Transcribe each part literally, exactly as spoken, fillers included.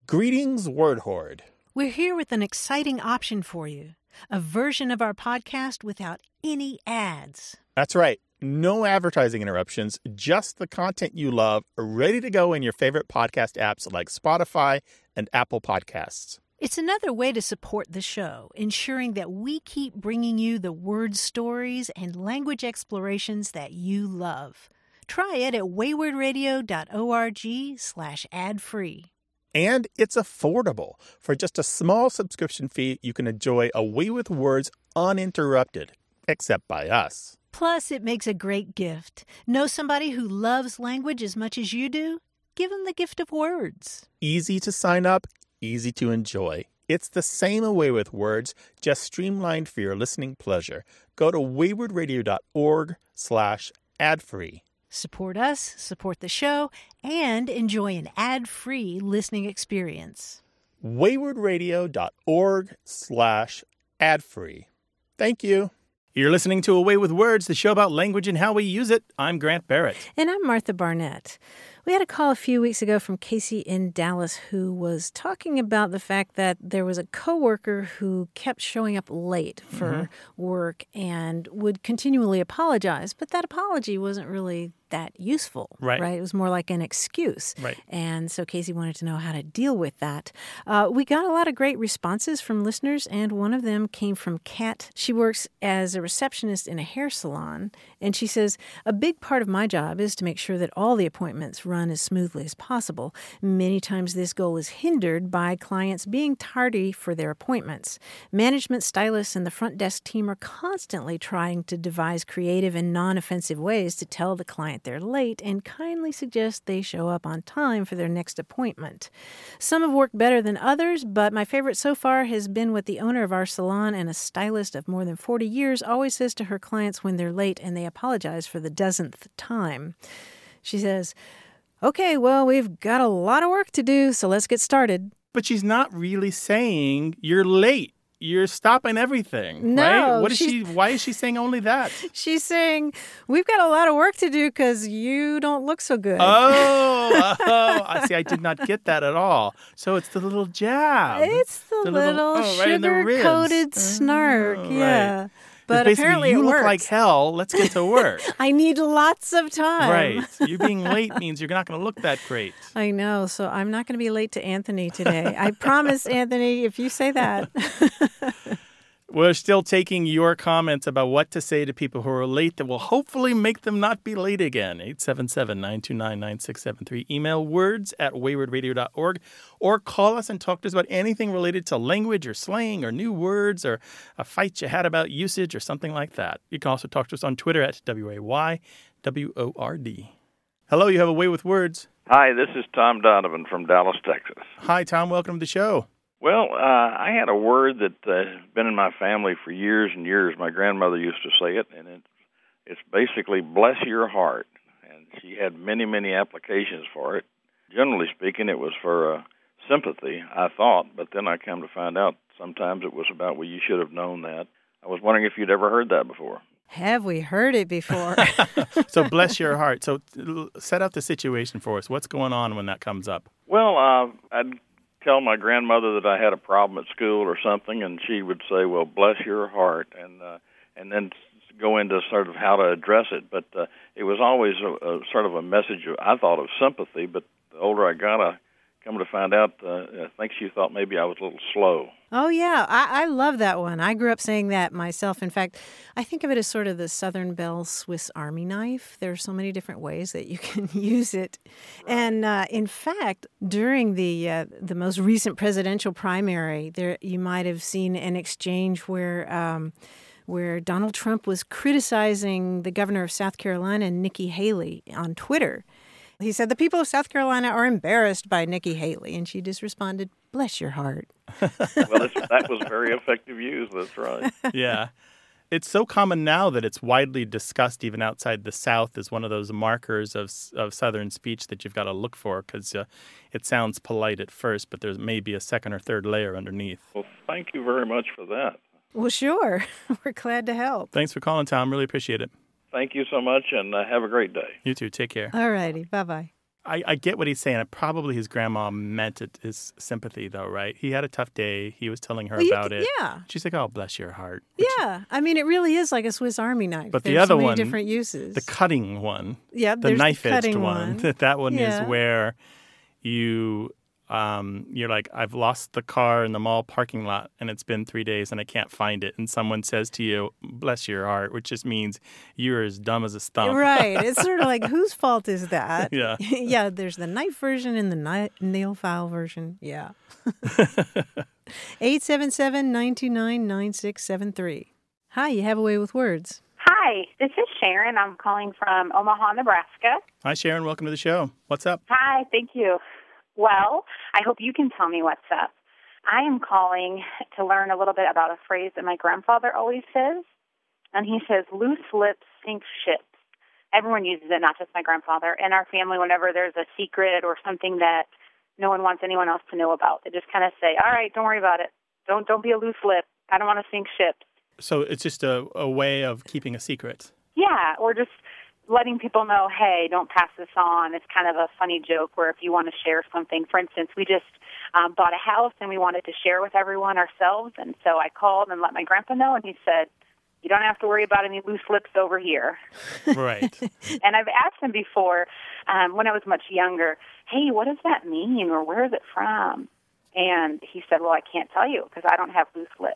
Greetings, Word Horde. We're here with an exciting option for you, a version of our podcast without any ads. That's right. No advertising interruptions, just the content you love, ready to go in your favorite podcast apps like Spotify and Apple Podcasts. It's another way to support the show, ensuring that we keep bringing you the word stories and language explorations that you love. Try it at waywardradio.org slash ad-free. And it's affordable. For just a small subscription fee, you can enjoy A Way with Words uninterrupted, except by us. Plus, it makes a great gift. Know somebody who loves language as much as you do? Give them the gift of words. Easy to sign up, easy to enjoy. It's the same A Way with Words, just streamlined for your listening pleasure. Go to waywardradio.org slash ad-free. Support us, support the show, and enjoy an ad-free listening experience. waywardradio.org slash ad-free. Thank you. You're listening to A Way with Words, the show about language and how we use it. I'm Grant Barrett. And I'm Martha Barnett. We had a call a few weeks ago from Casey in Dallas who was talking about the fact that there was a coworker who kept showing up late for mm-hmm. work and would continually apologize, but that apology wasn't really that useful, right? right? It was more like an excuse. Right. And so Casey wanted to know how to deal with that. Uh, we got a lot of great responses from listeners, and one of them came from Kat. She works as a receptionist in a hair salon, and she says, a big part of my job is to make sure that all the appointments run as smoothly as possible. Many times this goal is hindered by clients being tardy for their appointments. Management stylists and the front desk team are constantly trying to devise creative and non-offensive ways to tell the client they're late and kindly suggest they show up on time for their next appointment. Some have worked better than others, but my favorite so far has been what the owner of our salon and a stylist of more than forty years always says to her clients when they're late and they apologize for the dozenth time. She says, okay, well, we've got a lot of work to do, so let's get started. But she's not really saying you're late. You're stopping everything, no, right? What is she? Why is she saying only that? She's saying, we've got a lot of work to do because you don't look so good. Oh, oh, I see. I did not get that at all. So it's the little jab. It's the, the little, little oh, right sugar-coated snark, oh, yeah. Right. But apparently you it look works. like hell. Let's get to work. I need lots of time. Right. You being late means you're not going to look that great. I know. So I'm not going to be late to Anthony today. I promise, Anthony, if you say that. We're still taking your comments about what to say to people who are late that will hopefully make them not be late again. eight seven seven, nine two nine, nine six seven three. Email words at waywardradio dot org or call us and talk to us about anything related to language or slang or new words or a fight you had about usage or something like that. You can also talk to us on Twitter at W A Y W O R D. Hello, you have A Way with Words. Hi, this is Tom Donovan from Dallas, Texas. Hi, Tom. Welcome to the show. Well, uh, I had a word that uh, has been in my family for years and years. My grandmother used to say it, and it, it's basically bless your heart. And she had many, many applications for it. Generally speaking, it was for uh, sympathy, I thought, but then I come to find out sometimes it was about, well, you should have known that. I was wondering if you'd ever heard that before. Have we heard it before? So bless your heart. So set up the situation for us. What's going on when that comes up? Well, uh, I'd tell my grandmother that I had a problem at school or something, and she would say, well, bless your heart, and uh, and then go into sort of how to address it. But uh, it was always a, a sort of a message, of, I thought, of sympathy, but the older I got, I come to find out, uh, I think she thought maybe I was a little slow. Oh, yeah. I, I love that one. I grew up saying that myself. In fact, I think of it as sort of the Southern Belle Swiss Army knife. There are so many different ways that you can use it. Right. And uh, in fact, during the uh, the most recent presidential primary, there you might have seen an exchange where um, where Donald Trump was criticizing the governor of South Carolina, Nikki Haley, on Twitter. He said, the people of South Carolina are embarrassed by Nikki Haley. And she just responded, bless your heart. Well, it's, that was very effective use. That's right. Yeah. It's so common now that it's widely discussed even outside the South as one of those markers of of Southern speech that you've got to look for because uh, it sounds polite at first, but there may be a second or third layer underneath. Well, thank you very much for that. Well, sure. We're glad to help. Thanks for calling, Tom. Really appreciate it. Thank you so much, and uh, have a great day. You too. Take care. All righty. Bye-bye. I, I get what he's saying. Probably his grandma meant it as sympathy, though, right? He had a tough day. He was telling her Well, you about c- it. yeah. She's like, oh, bless your heart. Which- Yeah. I mean, it really is like a Swiss Army knife. But the There's other so many one, different uses. the cutting one, yeah, the there's knife-edged the cutting one, one. that one Yeah. is where you, um, you're like, I've lost the car in the mall parking lot, and it's been three days, and I can't find it. And someone says to you, bless your heart, which just means you're as dumb as a stump. Right. It's sort of like, whose fault is that? Yeah. yeah, there's the knife version and the ni- nail file version. Yeah. eight seven seven, nine two nine, nine six seven three. Hi, you have a way with words. Hi, this is Sharon. I'm calling from Omaha, Nebraska. Hi, Sharon. Welcome to the show. What's up? Hi, thank you. Well, I hope you can tell me what's up. I am calling to learn a little bit about a phrase that my grandfather always says, and he says, loose lips sink ships. Everyone uses it, not just my grandfather. In our family, whenever there's a secret or something that no one wants anyone else to know about, they just kind of say, all right, don't worry about it. Don't don't be a loose lip. I don't want to sink ships. So it's just a, a way of keeping a secret. Yeah, or just letting people know, hey, don't pass this on. It's kind of a funny joke where if you want to share something, for instance, we just um, bought a house and we wanted to share with everyone ourselves, and so I called and let my grandpa know, and he said, you don't have to worry about any loose lips over here. Right. And I've asked him before, um, when I was much younger, hey, what does that mean, or where is it from? And he said, well, I can't tell you because I don't have loose lips.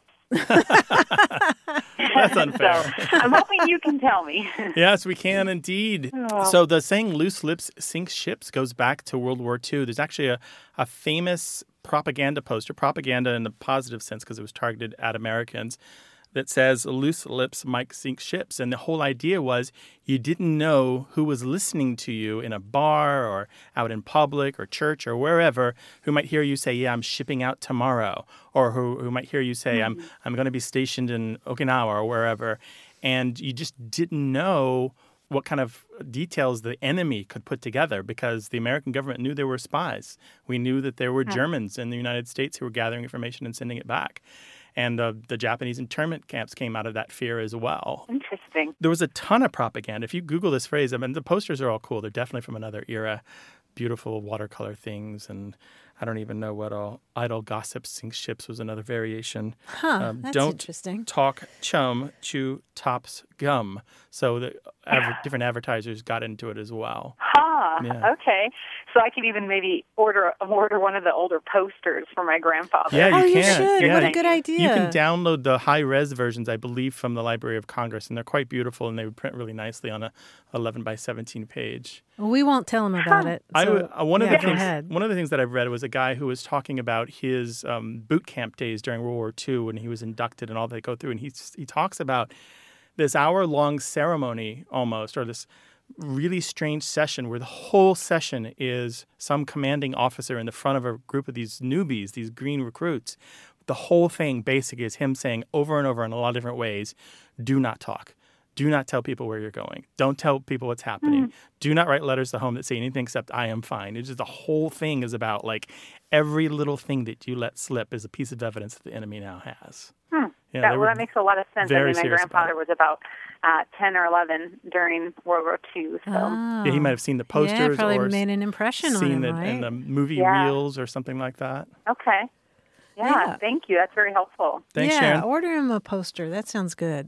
That's unfair. So I'm hoping you can tell me. Yes, we can indeed. Oh. So the saying loose lips sink ships goes back to World War Two. There's actually a, a famous propaganda poster, propaganda in the positive sense because it was targeted at Americans, that says loose lips might sink ships. And the whole idea was you didn't know who was listening to you in a bar or out in public or church or wherever, who might hear you say, yeah, I'm shipping out tomorrow, or who, who might hear you say, mm-hmm. I'm I'm going to be stationed in Okinawa or wherever. And you just didn't know what kind of details the enemy could put together because the American government knew there were spies. We knew that there were Germans in the United States who were gathering information and sending it back. And uh, the Japanese internment camps came out of that fear as well. Interesting. There was a ton of propaganda. If you Google this phrase, I mean, the posters are all cool. They're definitely from another era. Beautiful watercolor things. And I don't even know what all. Idle gossip sinks ships was another variation. Huh, um, that's don't interesting. Talk chum, chew tops gum. So the adver- different advertisers got into it as well. Huh, Yeah. okay. So I could even maybe order order one of the older posters for my grandfather. Yeah, you oh, you can. should. Yeah. What a good idea. You can download the high-res versions, I believe, from the Library of Congress, and they're quite beautiful, and they would print really nicely on a eleven by seventeen page. Well, we won't tell him about it. I So, w- uh, one of yeah, the go things ahead. one of the things that I've read was a guy who was talking about his um, boot camp days during World War Two when he was inducted and all they go through, and he he talks about this hour-long ceremony almost, or this really strange session where the whole session is some commanding officer in the front of a group of these newbies, these green recruits. The whole thing basically is him saying over and over in a lot of different ways, do not talk. Do not tell people where you're going. Don't tell people what's happening. Mm. Do not write letters to home that say anything except I am fine. It's just the whole thing is about like every little thing that you let slip is a piece of evidence that the enemy now has. Hmm. Yeah, that, well, that makes a lot of sense. I very mean, my serious grandfather about was about uh, ten or eleven during World War Two. So. Oh. Yeah, he might have seen the posters yeah, probably or made an impression seen on him, it right? in the movie Yeah. reels or something like that. Okay. Yeah, Yeah. thank you. That's very helpful. Thanks, yeah, Sharon. order him a poster. That sounds good.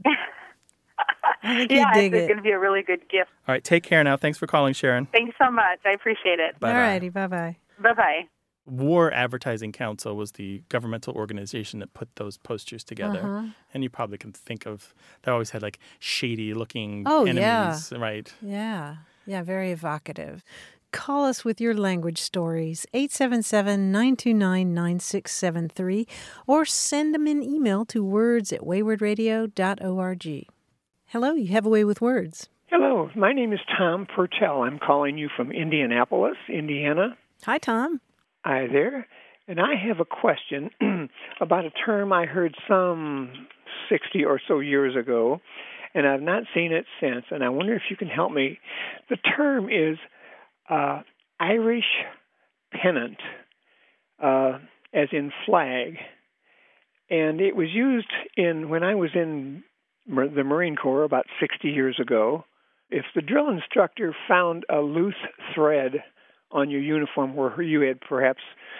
I think yeah, he'd dig it's it. going to be a really good gift. All right, take care now. Thanks for calling, Sharon. Thanks so much. I appreciate it. Bye-bye. All righty, bye-bye. Bye-bye. War Advertising Council was the governmental organization that put those posters together. Uh-huh. And you probably can think of, they always had like shady looking Oh, enemies, right? Yeah, yeah, very evocative. Call us with your language stories, eight seven seven, nine two nine, nine six seven three, or send them an email to words at wayward radio dot org. Hello, you have a way with words. Hello, my name is Tom Purtell. I'm calling you from Indianapolis, Indiana. Hi, Tom. Hi there. And I have a question about a term I heard some sixty or so years ago, and I've not seen it since, and I wonder if you can help me. The term is uh, Irish pennant, uh, as in flag, and it was used in when I was in the Marine Corps about sixty years ago. If the drill instructor found a loose thread on your uniform where you had perhaps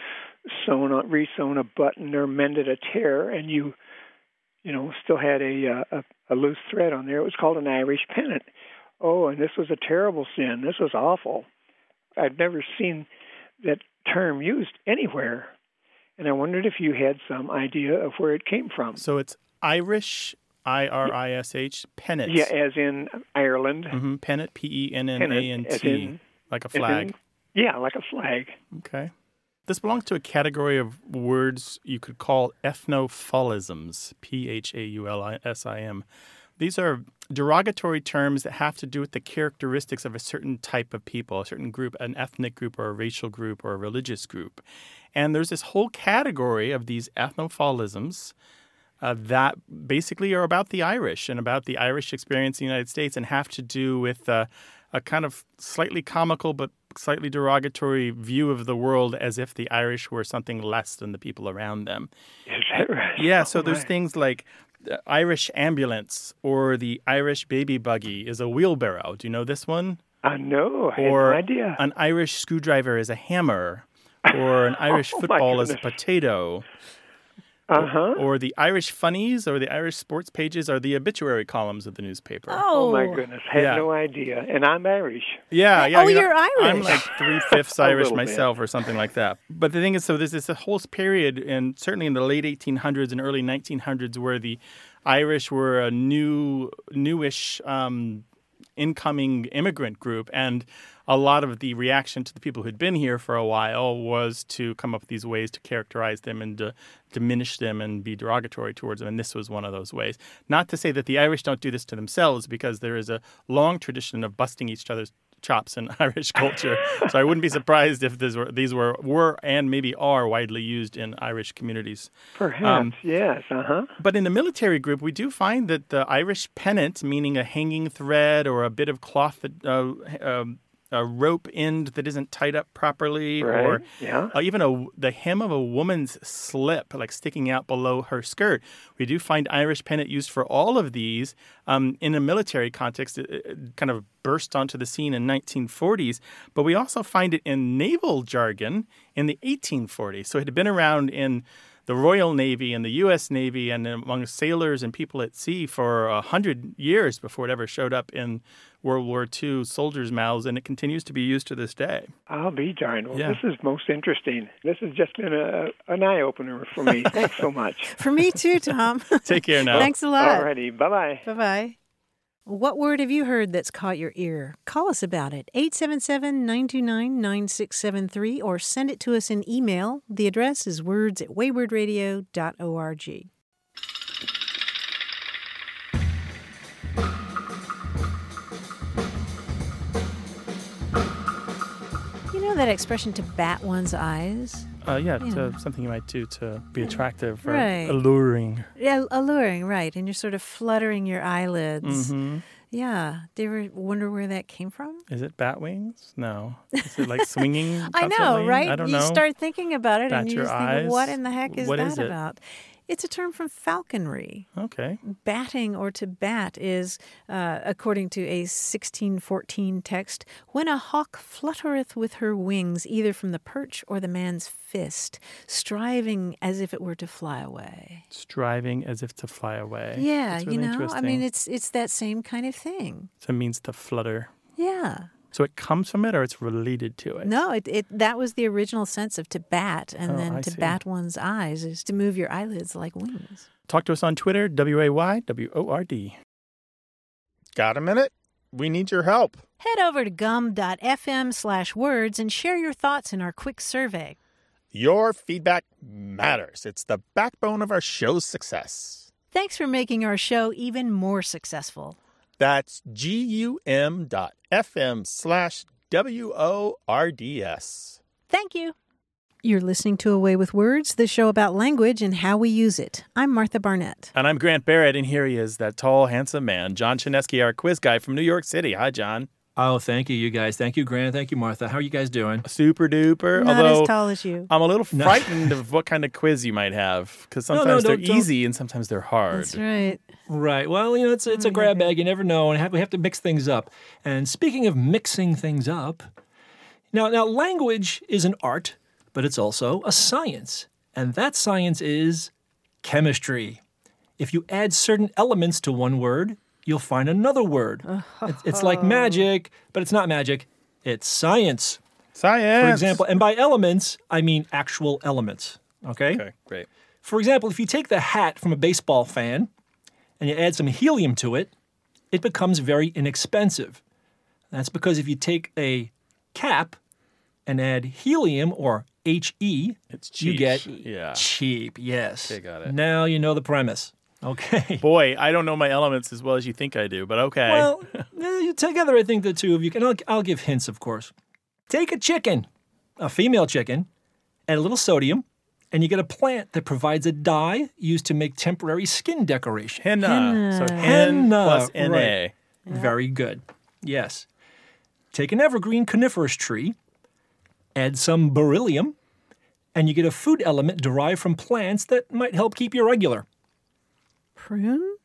sewn, a, re-sewn a button or mended a tear, and you, you know, still had a, a a loose thread on there. It was called an Irish pennant. Oh, and this was a terrible sin. This was awful. I'd never seen that term used anywhere, and I wondered if you had some idea of where it came from. So it's Irish, I R I S H, pennant. Yeah, as in Ireland. Mm-hmm. Pennant, P E N N A N T, like a flag. In, yeah, like a flag. Okay. This belongs to a category of words you could call ethnophilisms, P H A U L S I M. These are derogatory terms that have to do with the characteristics of a certain type of people, a certain group, an ethnic group or a racial group or a religious group. And there's this whole category of these ethnophilisms uh, that basically are about the Irish and about the Irish experience in the United States and have to do with uh, a kind of slightly comical but slightly derogatory view of the world as if the Irish were something less than the people around them. Is that right? Yeah, so Oh, there's my. things like the Irish ambulance or the Irish baby buggy is a wheelbarrow. Do you know this one? I know. I had Or no idea. an Irish screwdriver is a hammer. Or an Irish Oh, my football is a goodness. potato. Uh-huh. Or the Irish funnies or the Irish sports pages are the obituary columns of the newspaper. Oh, my goodness. Had Yeah. no idea. And I'm Irish. Yeah, yeah. Oh, you know, you're I'm Irish. like three-fifths A Irish little bit. myself or something like that. But the thing is, so there's this whole period, and certainly in the late eighteen hundreds and early nineteen hundreds, where the Irish were a new, newish um, incoming immigrant group, and a lot of the reaction to the people who'd been here for a while was to come up with these ways to characterize them and to diminish them and be derogatory towards them, and this was one of those ways. Not to say that the Irish don't do this to themselves, because there is a long tradition of busting each other's chops in Irish culture. So I wouldn't be surprised if these were, these were, were and maybe are widely used in Irish communities. Perhaps, Um, yes. Uh-huh. But in the military group, we do find that the Irish pennant, meaning a hanging thread or a bit of cloth, that, uh, um, a rope end that isn't tied up properly, Right. or Yeah. uh, even a, the hem of a woman's slip, like sticking out below her skirt. We do find Irish pennant used for all of these. Um, in a military context, it, it kind of burst onto the scene in nineteen forties, but we also find it in naval jargon in the eighteen forties. So it had been around in the Royal Navy and the U S Navy and among sailors and people at sea for a hundred years before it ever showed up in World War Two soldiers' mouths, and it continues to be used to this day. I'll be darned. Well, Yeah. this is most interesting. This has just been a, an eye-opener for me. Thanks so much. For me too, Tom. Take care now. Thanks a lot. All righty. Bye-bye. Bye-bye. What word have you heard that's caught your ear? Call us about it, eight seven seven, nine two nine, nine six seven three, or send it to us in email. The address is words at wayward radio dot org. You know that expression, to bat one's eyes? Uh, yeah, Yeah. To, something you might do to be attractive or Right. alluring. Yeah, alluring, right. And you're sort of fluttering your eyelids. hmm Yeah. Do you ever wonder where that came from? Is it bat wings? No. Is it like swinging? I know, constantly? right? I don't you know. start thinking about it Bat and you your just eyes. think, what in the heck is What that is it? about? It's a term from falconry. Okay. Batting or to bat is, uh, according to a sixteen fourteen text, when a hawk fluttereth with her wings, either from the perch or the man's fist, striving as if it were to fly away. Striving as if to fly away. Yeah, That's really you know, I interesting. mean, it's it's that same kind of thing. So it means to flutter. Yeah. So it comes from it or it's related to it? No, it, it that was the original sense of to bat, and Oh, then I to see. bat one's eyes is to move your eyelids like wings. Talk to us on Twitter, W A Y W O R D. Got a minute? We need your help. Head over to gum.fm slash words and share your thoughts in our quick survey. Your feedback matters. It's the backbone of our show's success. Thanks for making our show even more successful. That's G-U-M dot F-M slash W-O-R-D-S. Thank you. You're listening to A Way with Words, the show about language and how we use it. I'm Martha Barnett. And I'm Grant Barrett, and here he is, that tall, handsome man, John Chinesky, our quiz guy from New York City. Hi, John. Oh, thank you, you guys. Thank you, Grant. Thank you, Martha. How are you guys doing? Super duper. Not Although as tall as you. I'm a little No. frightened of what kind of quiz you might have, because No, no, sometimes they're don't- don't- easy and sometimes they're hard. That's right. Right. Well, you know, it's it's a grab bag. You never know, and have, we have to mix things up. And speaking of mixing things up, Now, now, language is an art, but it's also a science. And that science is chemistry. If you add certain elements to one word, you'll find another word. It's, it's like magic, but it's not magic. It's science. Science. For example, and by elements, I mean actual elements. Okay? Okay, great. For example, if you take the hat from a baseball fan and you add some helium to it, it becomes very inexpensive. That's because if you take a cap and add helium or H E, It's cheap. you get Yeah. cheap. Yes. Okay, got it. Now you know the premise. Okay. Boy, I don't know my elements as well as you think I do, but okay. Well, eh, together I think the two of you can. I'll, I'll give hints, of course. Take a chicken, a female chicken, add a little sodium, and you get a plant that provides a dye used to make temporary skin decoration. henna. Henna. So hen Henna, plus N A. right. Very good. Yes. Take an evergreen coniferous tree, add some beryllium, and you get a food element derived from plants that might help keep you regular. Prune?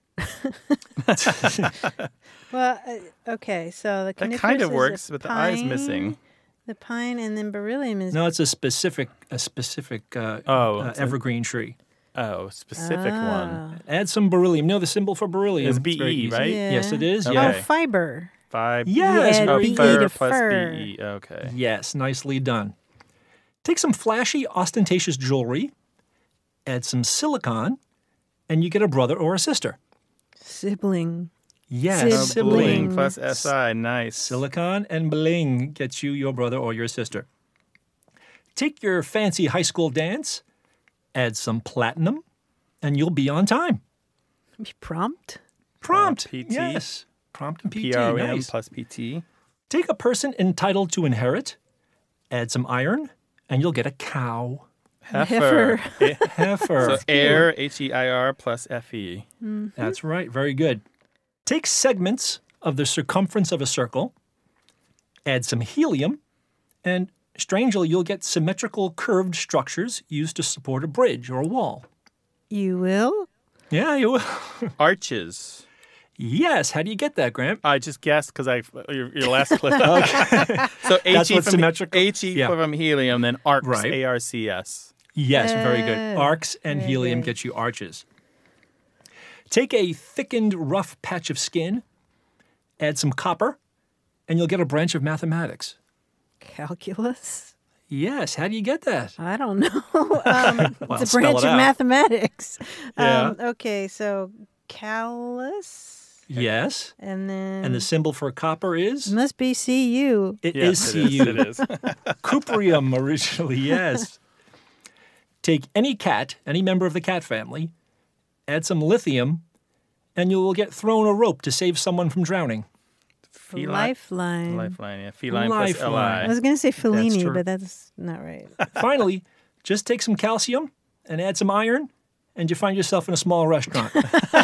Well, uh, okay, so the That coniferous kind of is a works, but the eye's pine, missing. The pine and then beryllium is No, it's a specific, a specific uh, Oh, uh, it's a- evergreen tree. Oh, specific one. Ah. Add some beryllium. You know the symbol for beryllium? It's very B E, easy. right? Yeah. Yes, it is. Okay. Oh, Yeah. fiber. Five. Yes, Yeah, Oh, very B E fur to plus fur. B E. Okay. Yes, nicely done. Take some flashy, ostentatious jewelry, add some silicon, and you get a brother or a sister. Sibling. Yes, Sid- Oh, sibling. bling Siblings. plus S I. Nice. Silicon and bling gets you your brother or your sister. Take your fancy high school dance, add some platinum, and you'll be on time. Prompt? Prompt. P T. Yes. Prompt and P T. P R O M Nice. plus P T. Take a person entitled to inherit, add some iron, and you'll get a cow. Heifer. Eh, Heifer. So air, H E I R plus F E. That's right. Very good. Take segments of the circumference of a circle, add some helium, and strangely, you'll get symmetrical curved structures used to support a bridge or a wall. You will? Yeah, you will. Arches. Yes. How do you get that, Grant? I just guessed because I your, your last clip. So H That's E what's from symmetrical? H E Yeah. from helium, then arcs, Right. A R C S. Yes, very good. Good. Arcs and Very helium good. get you arches. Take a thickened, rough patch of skin, add some copper, and you'll get a branch of mathematics. Calculus? Yes. How do you get that? I don't know. Um, Well, it's a spell branch it of out. mathematics. Yeah. Um, okay, so callus, Yes. and then And the symbol for copper is? must be C U. It is Yes, C it U. is. It is. Cuprium originally, yes. Take any cat, any member of the cat family, add some lithium, and you will get thrown a rope to save someone from drowning. Feline. Lifeline. Lifeline, yeah. Feline plus L Lifeline. I I. was going to say Fellini, true. but that's not right. Finally, just take some calcium and add some iron, and you find yourself in a small restaurant.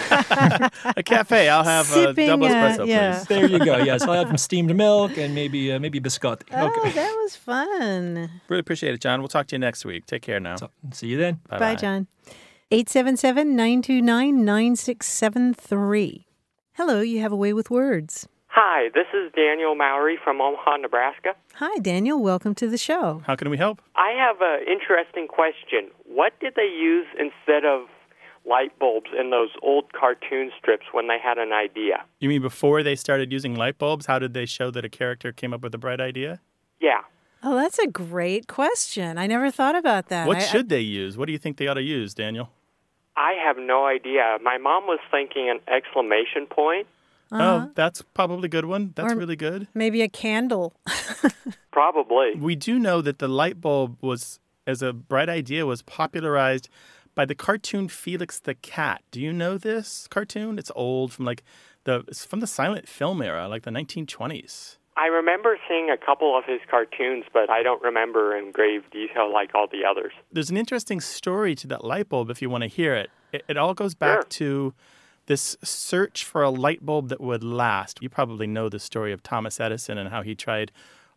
A cafe. I'll have a Sipping, double uh, espresso, yeah. please. There you go. Yes, I'll have some steamed milk and maybe uh, maybe biscotti. Oh, Okay. that was fun. Really appreciate it, John. We'll talk to you next week. Take care now. So, see you then. Bye-bye. Bye, John. eight seven seven, nine two nine, nine six seven three. Hello, you have a way with words. Hi, this is Daniel Mowry from Omaha, Nebraska. Hi, Daniel. Welcome to the show. How can we help? I have an interesting question. What did they use instead of light bulbs in those old cartoon strips when they had an idea? You mean before they started using light bulbs, how did they show that a character came up with a bright idea? Yeah. Oh, that's a great question. I never thought about that. What I- should they use? What do you think they ought to use, Daniel? I have no idea. My mom was thinking an exclamation point. Oh, that's probably a good one. That's Or- really good. Maybe a candle. Probably. We do know that the light bulb was, as a bright idea, was popularized by the cartoon Felix the Cat. Do you know this cartoon? It's old, from like the it's from the silent film era, like the nineteen twenties. I remember seeing a couple of his cartoons, but I don't remember in grave detail like all the others. There's an interesting story to that light bulb if you want to hear it. It, it all goes back Sure. to this search for a light bulb that would last. You probably know the story of Thomas Edison and how he tried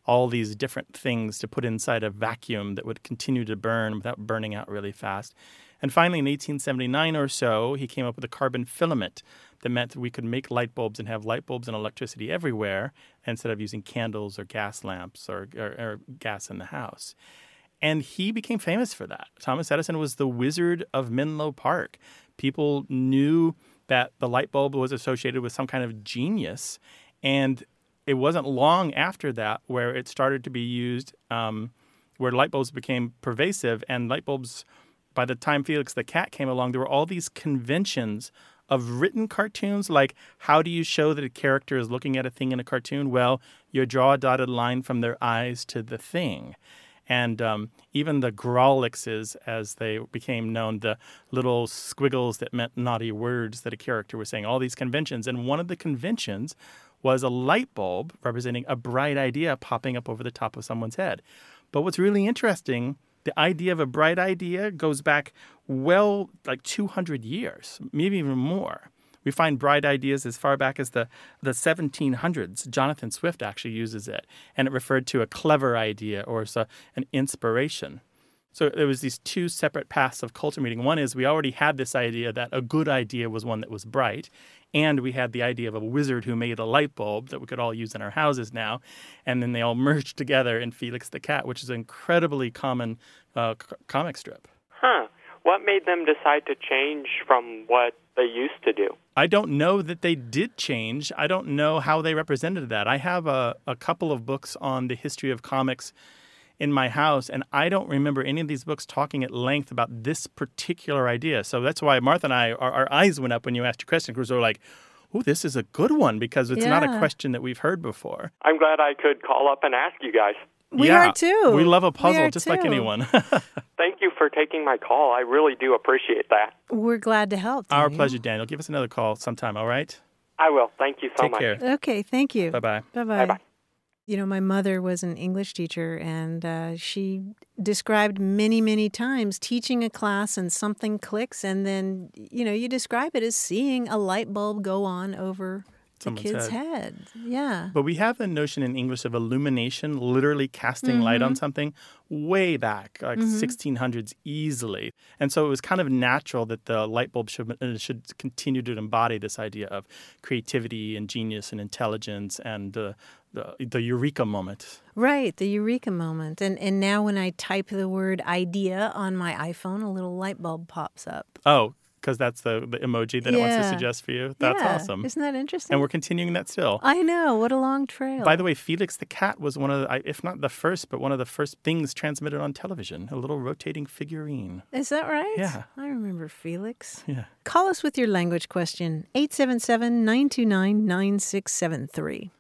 all these different things to put inside a vacuum that would continue to burn without burning out really fast. And finally, in eighteen seventy-nine or so, he came up with a carbon filament that meant that we could make light bulbs and have light bulbs and electricity everywhere instead of using candles or gas lamps or, or, or gas in the house. And he became famous for that. Thomas Edison was the Wizard of Menlo Park. People knew that the light bulb was associated with some kind of genius. And it wasn't long after that where it started to be used, um, where light bulbs became pervasive. And light bulbs, by the time Felix the Cat came along, there were all these conventions of written cartoons, like how do you show that a character is looking at a thing in a cartoon? Well, you draw a dotted line from their eyes to the thing. And um, even the Grawlixes, as they became known, the little squiggles that meant naughty words that a character was saying, all these conventions. And one of the conventions was a light bulb representing a bright idea popping up over the top of someone's head. But what's really interesting, the idea of a bright idea goes back well like two hundred years, maybe even more. We find bright ideas as far back as the, the seventeen hundreds. Jonathan Swift actually uses it, and it referred to a clever idea or so, an inspiration. So there was these two separate paths of culture meeting. One is we already had this idea that a good idea was one that was bright, and we had the idea of a wizard who made a light bulb that we could all use in our houses now, and then they all merged together in Felix the Cat, which is an incredibly common uh, c- comic strip. Huh. What made them decide to change from what they used to do? I don't know that they did change. I don't know how they represented that. I have a, a couple of books on the history of comics in my house, and I don't remember any of these books talking at length about this particular idea. So that's why Martha and I, our, our eyes went up when you asked your question, because we were like, oh, this is a good one, because it's yeah. not a question that we've heard before. I'm glad I could call up and ask you guys. We yeah, are too. We love a puzzle just too. like anyone. Thank you for taking my call. I really do appreciate that. We're glad to help. Daniel. Our pleasure, Daniel. Give us another call sometime, all right? I will. Thank you so Take much. Care. Okay, thank you. Bye-bye. Bye-bye. Bye-bye. You know, my mother was an English teacher, and uh, she described many, many times teaching a class and something clicks, and then, you know, you describe it as seeing a light bulb go on over the Someone's kid's head. head. Yeah. But we have the notion in English of illumination, literally casting mm-hmm. light on something, way back, like mm-hmm. sixteen hundreds easily. And so it was kind of natural that the light bulb should, should continue to embody this idea of creativity and genius and intelligence and uh, the, the eureka moment. Right, the eureka moment. And and now when I type the word idea on my iPhone, a little light bulb pops up. Oh, because that's the, the emoji that yeah. it wants to suggest for you. That's yeah. awesome. Isn't that interesting? And we're continuing that still. I know. What a long trail. By the way, Felix the Cat was one of the, if not the first, but one of the first things transmitted on television, a little rotating figurine. Is that right? Yeah. I remember Felix. Yeah. Call us with your language question, eight seven seven, nine two nine, nine six seven three.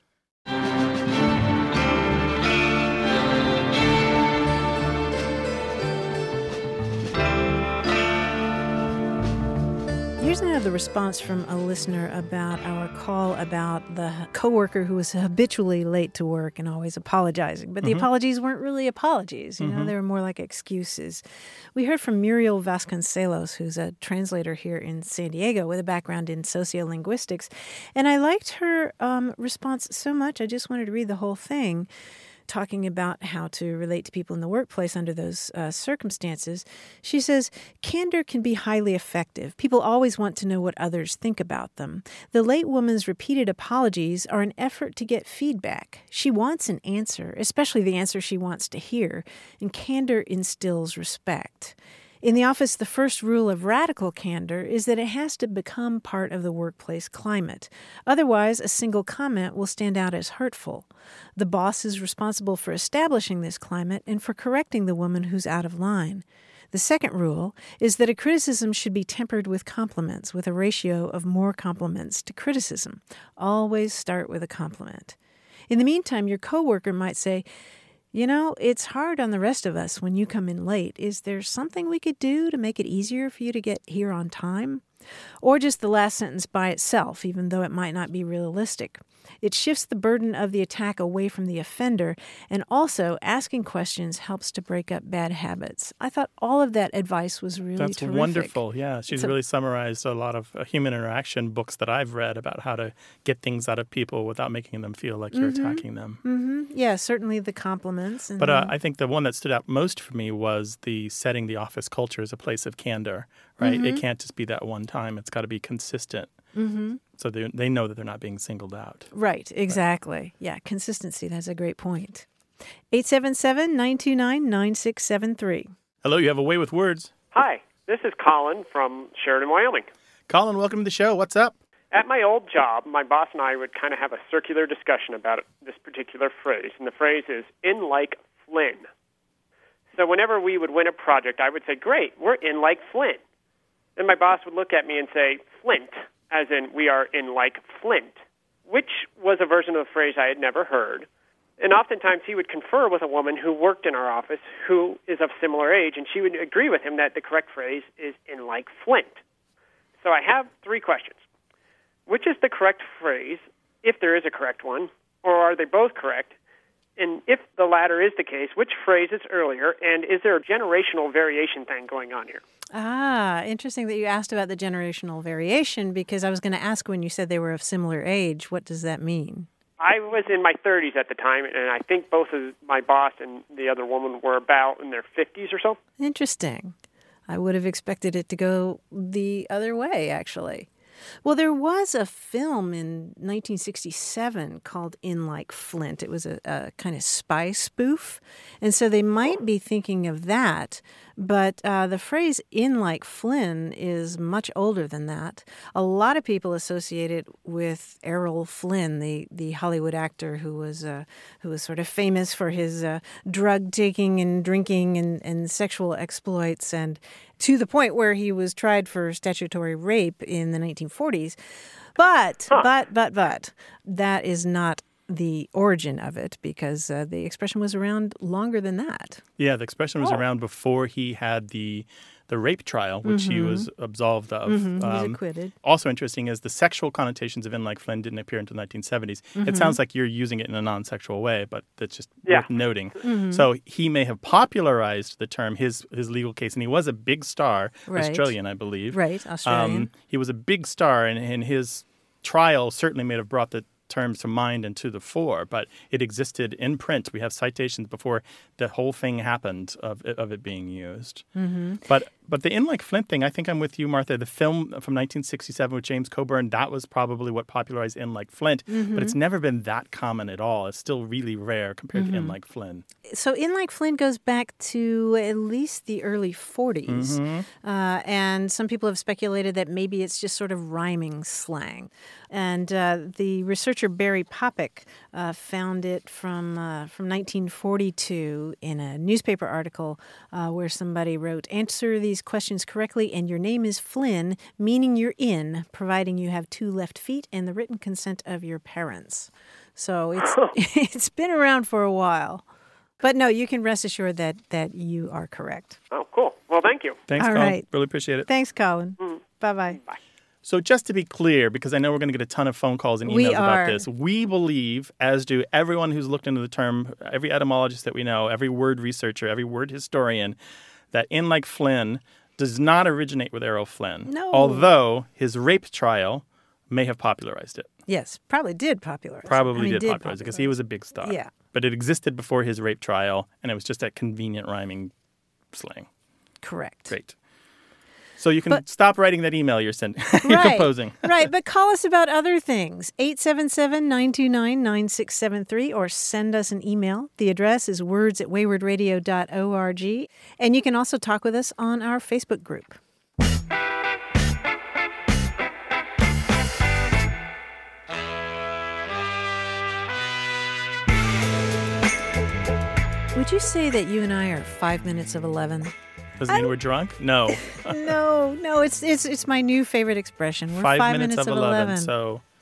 Here's another response from a listener about our call about the coworker who was habitually late to work and always apologizing. But the mm-hmm. apologies weren't really apologies. You mm-hmm. know, they were more like excuses. We heard from Muriel Vasconcelos, who's a translator here in San Diego with a background in sociolinguistics. And I liked her um, response so much, I just wanted to read the whole thing, talking about how to relate to people in the workplace under those uh, circumstances. She says, candor can be highly effective. People always want to know what others think about them. The late woman's repeated apologies are an effort to get feedback. She wants an answer, especially the answer she wants to hear, and candor instills respect. In the office, the first rule of radical candor is that it has to become part of the workplace climate. Otherwise, a single comment will stand out as hurtful. The boss is responsible for establishing this climate and for correcting the woman who's out of line. The second rule is that a criticism should be tempered with compliments, with a ratio of more compliments to criticism. Always start with a compliment. In the meantime, your coworker might say, you know, it's hard on the rest of us when you come in late. Is there something we could do to make it easier for you to get here on time? Or just the last sentence by itself, even though it might not be realistic. It shifts the burden of the attack away from the offender, and also asking questions helps to break up bad habits. I thought all of that advice was really That's terrific. wonderful. Yeah, she's a- really summarized a lot of uh, human interaction books that I've read about how to get things out of people without making them feel like you're attacking them. Mm-hmm. Yeah, certainly the compliments. And But uh, then- I think the one that stood out most for me was the setting the office culture as a place of candor, right? Mm-hmm. It can't just be that one time. It's got to be consistent. Mm-hmm. So they, they know that they're not being singled out. Right, exactly. Yeah, consistency. That's a great point. eight seven seven, nine two nine, nine six seven three. Hello, you have a way with words. Hi, this is Colin from Sheridan, Wyoming. Colin, welcome to the show. What's up? At my old job, my boss and I would kind of have a circular discussion about this particular phrase, and the phrase is, in like Flynn. So whenever we would win a project, I would say, great, we're in like Flynn. Then my boss would look at me and say, Flint, as in we are in like Flint, which was a version of the phrase I had never heard. And oftentimes he would confer with a woman who worked in our office who is of similar age, and she would agree with him that the correct phrase is in like Flint. So I have three questions. Which is the correct phrase, if there is a correct one, or are they both correct? And if the latter is the case, which phrase is earlier, and is there a generational variation thing going on here? Ah, interesting that you asked about the generational variation, because I was going to ask when you said they were of similar age, what does that mean? I was in my thirties at the time, and I think both of my boss and the other woman were about in their fifties or so. Interesting. I would have expected it to go the other way, actually. Well, there was a film in nineteen sixty-seven called In Like Flint. It was a, a kind of spy spoof. And so they might be thinking of that. But uh, the phrase in like Flynn is much older than that. A lot of people associate it with Errol Flynn, the, the Hollywood actor who was uh, who was sort of famous for his uh, drug taking and drinking and, and sexual exploits, and to the point where he was tried for statutory rape in the nineteen forties. But, huh. but, but, but, that is not the origin of it, because uh, the expression was around longer than that. Yeah, the expression was Oh. around before he had the the rape trial, which Mm-hmm. he was absolved of. Mm-hmm. He was Um, acquitted. Also interesting is the sexual connotations of in like Flynn didn't appear until the nineteen seventies. Mm-hmm. It sounds like you're using it in a non-sexual way, but that's just Yeah. worth noting. Mm-hmm. So he may have popularized the term, his his legal case, and he was a big star, Right. Australian, I believe. Right, Australian. Um, he was a big star, and, and his trial certainly may have brought the terms to mind and to the fore, but it existed in print. We have citations before the whole thing happened of it, of it being used. Mm-hmm. But but the in like Flint thing, I think I'm with you, Martha. The film from nineteen sixty-seven with James Coburn, that was probably what popularized in like Flint, Mm-hmm. but it's never been that common at all. It's still really rare compared Mm-hmm. to in like Flynn. So in like Flynn goes back to at least the early forties. Mm-hmm. Uh, and some people have speculated that maybe it's just sort of rhyming slang. And uh, the researcher Barry Popick uh, found it from uh, from nineteen forty-two in a newspaper article uh, where somebody wrote, "Answer these questions correctly and your name is Flynn, meaning you're in, providing you have two left feet and the written consent of your parents." So it's it's been around for a while. But no, you can rest assured that, that you are correct. Oh, cool. Well, thank you. Thanks, All Colin. right. Really appreciate it. Thanks, Colin. Mm. Bye-bye. Bye. So just to be clear, because I know we're going to get a ton of phone calls and emails We about are. this, we believe, as do everyone who's looked into the term, every etymologist that we know, every word researcher, every word historian, that in like Flynn does not originate with Errol Flynn. No. Although his rape trial may have popularized it. Yes, probably did popularize it. Probably I mean, did, popularize it because he was a big star. Yeah. But it existed before his rape trial, and it was just that convenient rhyming slang. Correct. Great. So you can But- stop writing that email you're sending. you're Right. composing. Right, but call us about other things. eight seven seven, nine two nine, nine six seven three or send us an email. The address is words at wayward radio dot org. And you can also talk with us on our Facebook group. Would you say that you and I are five minutes of eleven? Does it mean we're drunk? No. No, no, it's it's it's my new favorite expression. We're Five, five, minutes, of eleven. eleven. So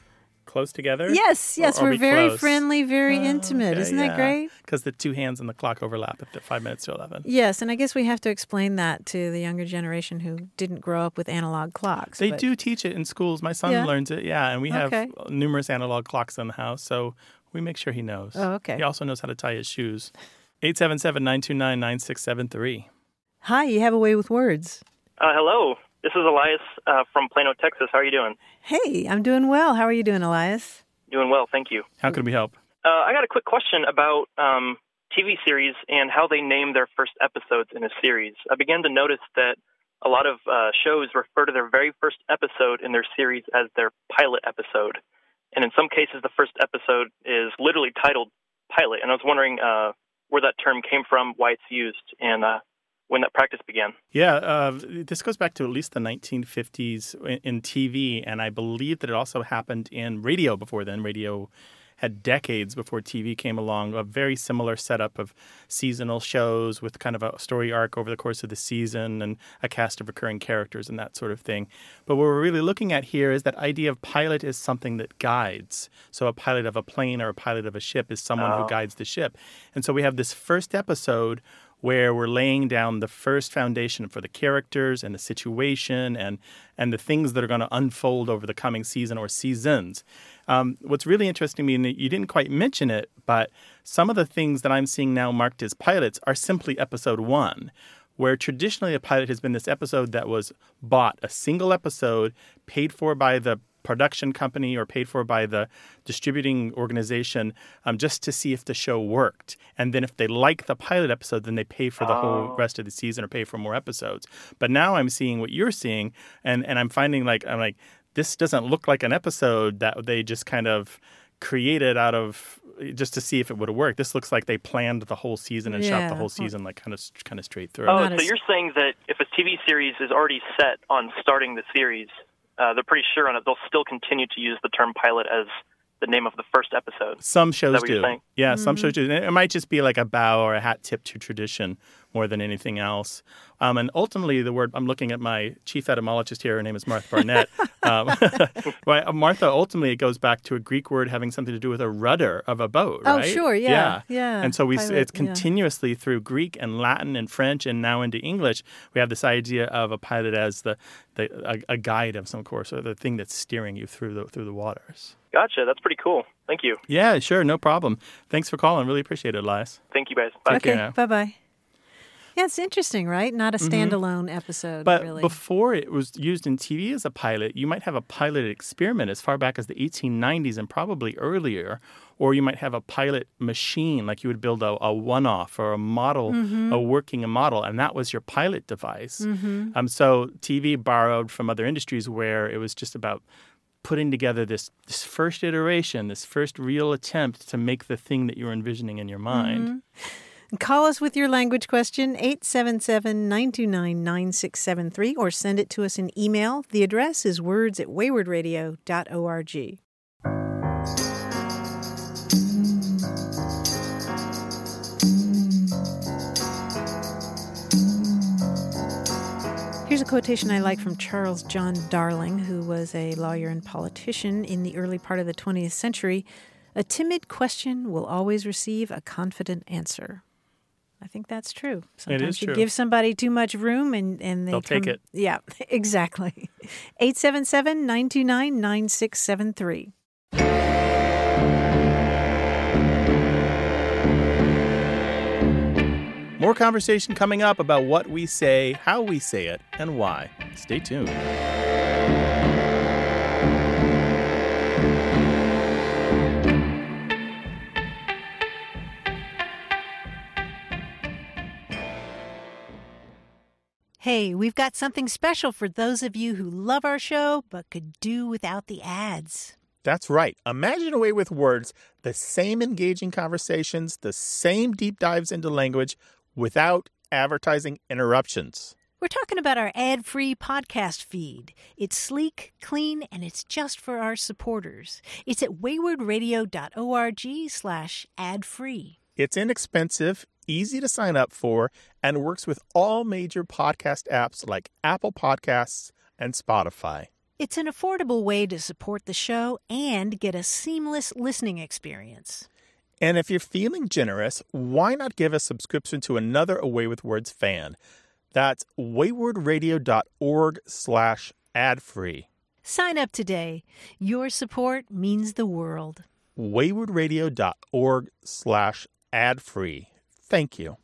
close together? Yes, yes, Or- or we're be very close? friendly, very Oh, intimate. okay, Isn't that yeah. great? Because the two hands and the clock overlap at the five minutes to eleven. Yes, and I guess we have to explain that to the younger generation who didn't grow up with analog clocks. They but- do teach it in schools. My son Yeah? learns it, yeah, and we have Okay. numerous analog clocks in the house, so we make sure he knows. Oh, okay. He also knows how to tie his shoes. eight seven seven, nine two nine, nine six seven three. Hi, you have a way with words. Uh, hello, this is Elias uh, from Plano, Texas. How are you doing? Hey, I'm doing well. How are you doing, Elias? Doing well, thank you. How can we help? Uh, I got a quick question about um, T V series and how they name their first episodes in a series. I began to notice that a lot of uh, shows refer to their very first episode in their series as their pilot episode. And in some cases, the first episode is literally titled pilot. And I was wondering uh, where that term came from, why it's used, and uh, when that practice began. Yeah, uh, this goes back to at least the nineteen fifties in, in T V, and I believe that it also happened in radio before then. Radio had decades before T V came along, a very similar setup of seasonal shows with kind of a story arc over the course of the season and a cast of recurring characters and that sort of thing. But what we're really looking at here is that idea of pilot is something that guides. So a pilot of a plane or a pilot of a ship is someone Oh. who guides the ship. And so we have this first episode where we're laying down the first foundation for the characters and the situation and and the things that are going to unfold over the coming season or seasons. Um, what's really interesting to me, and you didn't quite mention it, but some of the things that I'm seeing now marked as pilots are simply episode one, where traditionally a pilot has been this episode that was bought, a single episode paid for by the production company or paid for by the distributing organization um, just to see if the show worked. And then if they like the pilot episode, then they pay for the Oh. whole rest of the season or pay for more episodes. But now I'm seeing what you're seeing, and, and I'm finding like, I'm like, this doesn't look like an episode that they just kind of created out of just to see if it would have worked. This looks like they planned the whole season and shot Yeah. the whole season like kind of kind of straight through. Oh, Not so as- you're saying that if a T V series is already set on starting the series, uh, they're pretty sure on it, they'll still continue to use the term pilot as the name of the first episode. Some Is shows that what you're do. saying? Yeah, some shows do. It might just be like a bow or a hat tip to tradition more than anything else. Um, and ultimately, the word, I'm looking at my chief etymologist here. Her name is Martha Barnett. um, right, Martha, ultimately, it goes back to a Greek word having something to do with a rudder of a boat, Oh, right? sure, yeah, yeah, And so we, pilot, it's yeah. continuously through Greek and Latin and French and now into English, we have this idea of a pilot as the, the a, a guide of some course or the thing that's steering you through the through the waters. Gotcha. That's pretty cool. Thank you. Yeah, sure, no problem. Thanks for calling. Really appreciate it, Elias. Thank you, guys. Bye. Take care Okay, now. bye-bye. Yeah, it's interesting, right? Not a standalone episode, But really. before it was used in T V as a pilot, you might have a pilot experiment as far back as the eighteen nineties and probably earlier, or you might have a pilot machine, like you would build a, a one-off or a model, a working model, and that was your pilot device. Um, so T V borrowed from other industries where it was just about putting together this, this first iteration, this first real attempt to make the thing that you were envisioning in your mind. Call us with your language question, eight seven seven, nine two nine, nine six seven three, or send it to us in email. The address is words at wayward radio dot org. Here's a quotation I like from Charles John Darling, who was a lawyer and politician in the early part of the twentieth century. A timid question will always receive a confident answer. I think that's true. Sometimes is you true. give somebody too much room and, and they They'll take come- it. Yeah, exactly. eight seven seven, nine two nine, nine six seven three. More conversation coming up about what we say, how we say it, and why. Stay tuned. Hey, we've got something special for those of you who love our show but could do without the ads. That's right. Imagine a way with words, the same engaging conversations, the same deep dives into language without advertising interruptions. We're talking about our ad-free podcast feed. It's sleek, clean, and it's just for our supporters. It's at wayward radio dot org slash ad-free. It's inexpensive, easy to sign up for, and works with all major podcast apps like Apple Podcasts and Spotify. It's an affordable way to support the show and get a seamless listening experience. And if you're feeling generous, why not give a subscription to another Away with Words fan? That's waywardradio.org slash ad-free. Sign up today. Your support means the world. waywardradio.org slash ad-free. Thank you.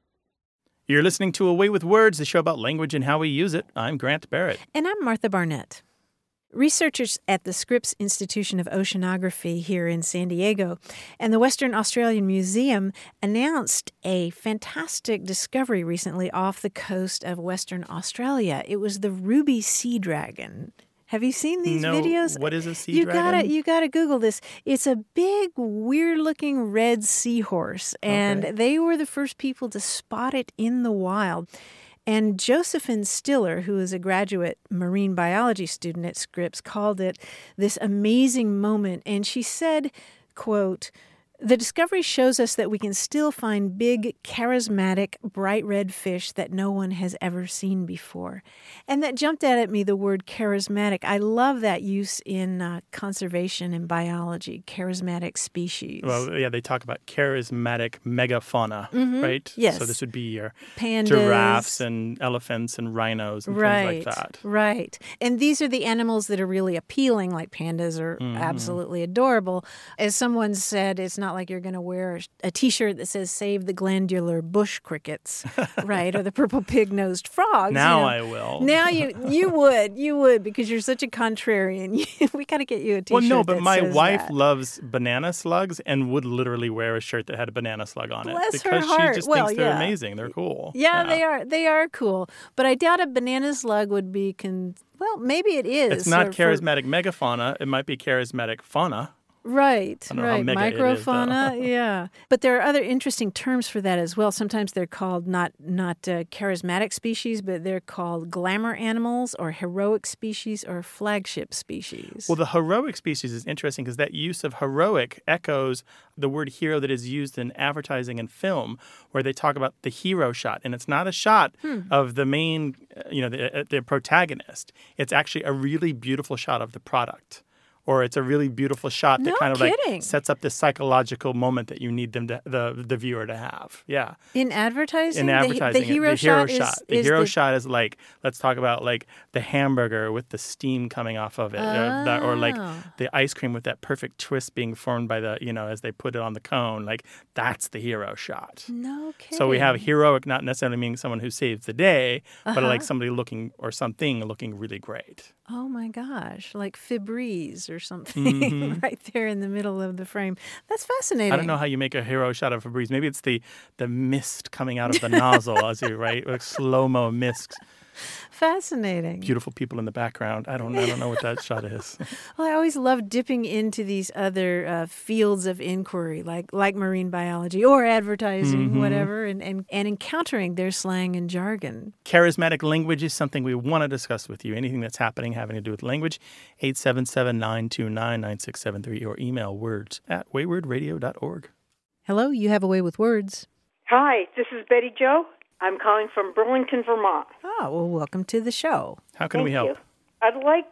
You're listening to Away with Words, the show about language and how we use it. I'm Grant Barrett. And I'm Martha Barnett. Researchers at the Scripps Institution of Oceanography here in San Diego and the Western Australian Museum announced a fantastic discovery recently off the coast of Western Australia. It was the ruby sea dragon. Have you seen these no, videos? What is a sea you dragon? Gotta, you got to Google this. It's a big, weird-looking red seahorse, and Okay. they were the first people to spot it in the wild. And Josephine Stiller, who is a graduate marine biology student at Scripps, called it this amazing moment. And she said, quote, "The discovery shows us that we can still find big, charismatic, bright red fish that no one has ever seen before." And that jumped out at me, the word charismatic. I love that use in uh, conservation and biology, charismatic species. Well, yeah, they talk about charismatic megafauna, Mhm. right? Yes. So this would be your Pandas. giraffes and elephants and rhinos and Right, things like that. right. And these are the animals that are really appealing, like pandas are Mhm. absolutely adorable. As someone said, it's not like you're going to wear a T-shirt that says "Save the glandular bush crickets," right? Or the purple pig-nosed frogs. Now you know. I will. Now you you would. You would, because you're such a contrarian. we got to get you a T-shirt Well, no, but that my says wife that. loves banana slugs and would literally wear a shirt that had a banana slug on Bless it her because heart. she just Well, thinks they're yeah. amazing. They're cool. Yeah, they are. They are cool. But I doubt a banana slug would be con- well, maybe it is. It's not or for- charismatic megafauna. It might be charismatic fauna. Right, I don't know how right. mega it is, though. Microfauna, yeah. But there are other interesting terms for that as well. Sometimes they're called not not uh, charismatic species, but they're called glamour animals or heroic species or flagship species. Well, the heroic species is interesting because that use of heroic echoes the word hero that is used in advertising and film, where they talk about the hero shot. And it's not a shot Hmm. of the main, uh, you know, the, uh, the protagonist. It's actually a really beautiful shot of the product. Or it's a really beautiful shot that No kind of kidding. like sets up this psychological moment that you need them to, the the viewer to have. Yeah. In advertising, In the- advertising, the, hero the hero shot, shot. is, the is hero the, shot is like, let's talk about like the hamburger with the steam coming off of it, uh, that, or like Oh. the ice cream with that perfect twist being formed by the, you know, as they put it on the cone. Like that's the hero shot. No kidding. So we have heroic, not necessarily meaning someone who saves the day, but Uh-huh. like somebody looking or something looking really great. Oh my gosh, like Febreze or something Mhm. right there in the middle of the frame. That's fascinating. I don't know how you make a hero shot of Febreze. Maybe it's the the mist coming out of the nozzle as you right, like slow mo mist. Fascinating. Beautiful people in the background. I don't I don't know what that shot is. Well, I always love dipping into these other uh, fields of inquiry, like like marine biology or advertising, Mhm. whatever, and, and, and encountering their slang and jargon. Charismatic language is something we want to discuss with you. Anything that's happening having to do with language, eight seven seven, nine two nine, nine six seven three or email words at waywardradio dot org. Hello, you have a way with words. Hi, this is Betty Jo. I'm calling from Burlington, Vermont. Oh, well, welcome to the show. How can Thank we help? you. I'd like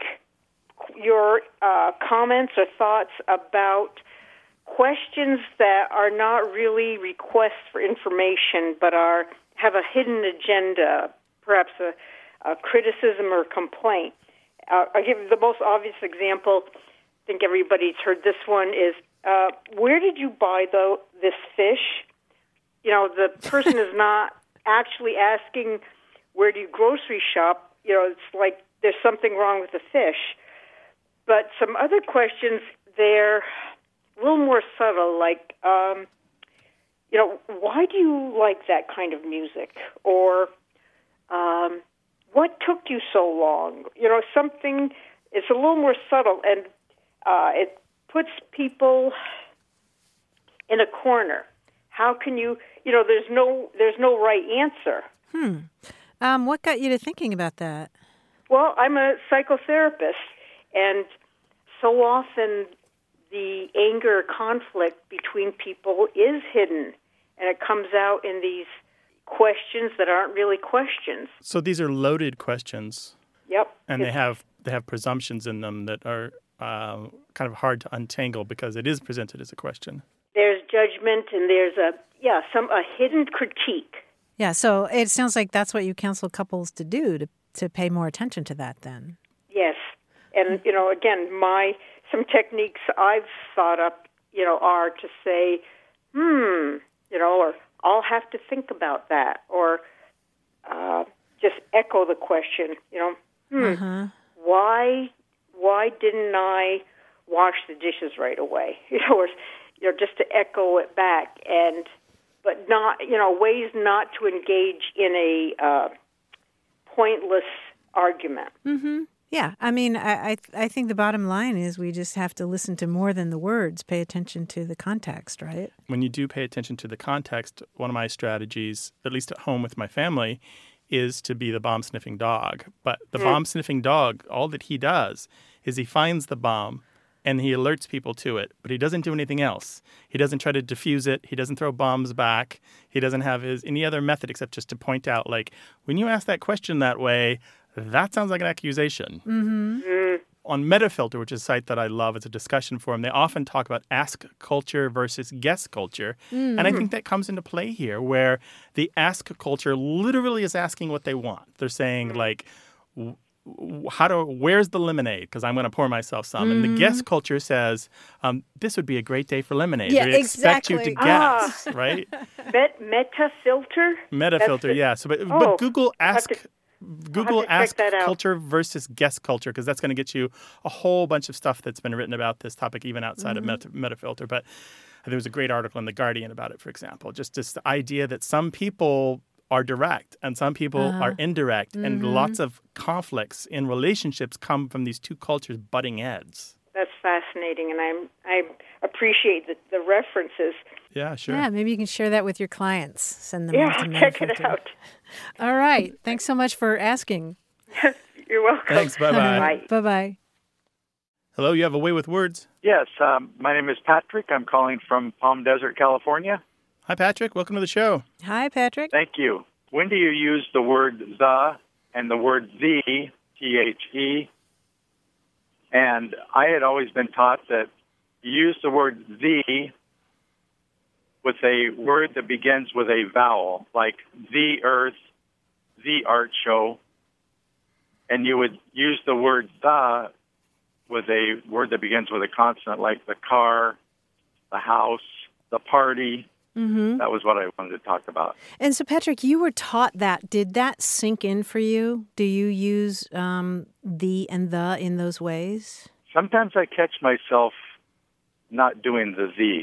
your uh, comments or thoughts about questions that are not really requests for information, but are have a hidden agenda, perhaps a, a criticism or complaint. Uh, I'll give you the most obvious example. I think everybody's heard this one is, uh, where did you buy the, this fish? You know, the person is not actually asking, where do you grocery shop? You know, it's like there's something wrong with the fish. But some other questions, they're a little more subtle, like, um, you know, why do you like that kind of music? Or um, what took you so long? You know, something, it's a little more subtle, and uh, it puts people in a corner. How can you, you know, there's no there's no right answer. Hmm. Um, what got you to thinking about that? Well, I'm a psychotherapist, and so often the anger, conflict between people is hidden, and it comes out in these questions that aren't really questions. So these are loaded questions. Yep. And they It's- have they have presumptions in them that are uh, kind of hard to untangle because it is presented as a question. There's judgment and there's a, yeah, some a hidden critique. Yeah, so it sounds like that's what you counsel couples to do, to, to pay more attention to that then. Yes. And, you know, again, my some techniques I've thought up, you know, are to say, hmm, you know, or I'll have to think about that, or uh, just echo the question, you know, hmm, Uh-huh. why why didn't I wash the dishes right away? You know, or, you know, just to echo it back, and but not, you know, ways not to engage in a uh, pointless argument. Mm-hmm. Yeah, I mean, I, I I think the bottom line is we just have to listen to more than the words, pay attention to the context, right? When you do pay attention to the context, one of my strategies, at least at home with my family, is to be the bomb-sniffing dog. But the mm. bomb-sniffing dog, all that he does is he finds the bomb and he alerts people to it, but he doesn't do anything else. He doesn't try to defuse it. He doesn't throw bombs back. He doesn't have his any other method except just to point out, like, when you ask that question that way, that sounds like an accusation. Mm-hmm. Mm. On Metafilter, which is a site that I love, it's a discussion forum, they often talk about ask culture versus guess culture. Mm-hmm. And I think that comes into play here, where the ask culture literally is asking what they want. They're saying, like, how do, where's the lemonade? Because I'm going to pour myself some. Mm-hmm. And the guess culture says, um, this would be a great day for lemonade. Yeah, they expect exactly. you to guess, Ah. right? Met, Metafilter? Metafilter, the, yeah. So, but, oh, but Google ask... to, Google to ask that culture versus guess culture, because that's going to get you a whole bunch of stuff that's been written about this topic, even outside mm-hmm. of Meta, Metafilter. But there was a great article in The Guardian about it, for example. Just this idea that some people are direct and some people uh-huh. are indirect, mm-hmm. and lots of conflicts in relationships come from these two cultures butting heads. That's fascinating, and I'm, I appreciate the, the references. Yeah, sure. Yeah, maybe you can share that with your clients. Send them Yeah, all to check it Metafilter. out. All right. Thanks so much for asking. You're welcome. Thanks. Bye-bye. Bye. Bye-bye. Hello, you have a way with words. Yes, um, my name is Patrick. I'm calling from Palm Desert, California. Hi, Patrick. Welcome to the show. Hi, Patrick. Thank you. When do you use the word the and the word the, T H E? And I had always been taught that you use the word the with a word that begins with a vowel, like the earth, the art show, and you would use the word the with a word that begins with a consonant, like the car, the house, the party. Mm-hmm. That was what I wanted to talk about. And so, Patrick, you were taught that. Did that sink in for you? Do you use um, the and the in those ways? Sometimes I catch myself not doing the the.